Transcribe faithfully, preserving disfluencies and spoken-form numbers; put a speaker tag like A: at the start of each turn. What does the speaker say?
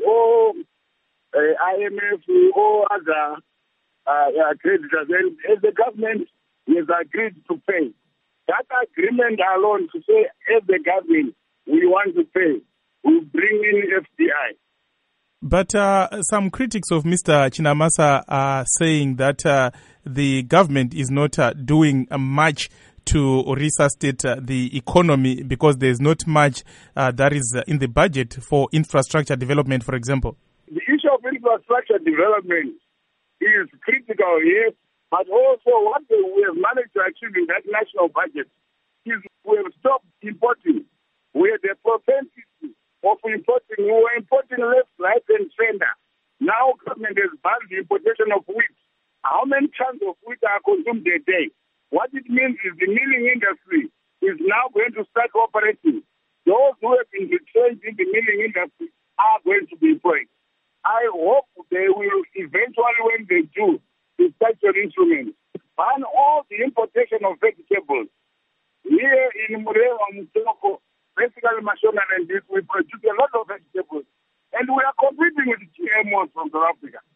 A: or uh, I M F or other uh, creditors, and as the government has agreed to pay. That agreement alone to say, as the government, we want to pay, we bring in F D I.
B: But uh, some critics of Mister Chinamasa are saying that uh, the government is not uh, doing uh, much to resuscitate uh, the economy because there is not much uh, that is uh, in the budget for infrastructure development, for example.
A: The issue of infrastructure development is critical, yes, but also what we have managed to achieve in that national budget is we have stopped importing. We had a propensity of importing. We were importing left, right, and center. Now government has banned the importation of wheat. How many tons of wheat are consumed a day? What it means is the milling industry is now going to start operating. Those who have been retrenched in the milling industry are going to be employed. I hope they will eventually, when they do, the special instruments, ban all the importation of vegetables. Here in Murewa, Mutoko, basically Mashona and this, we produce a lot of vegetables. And we are competing with G M Os from South Africa.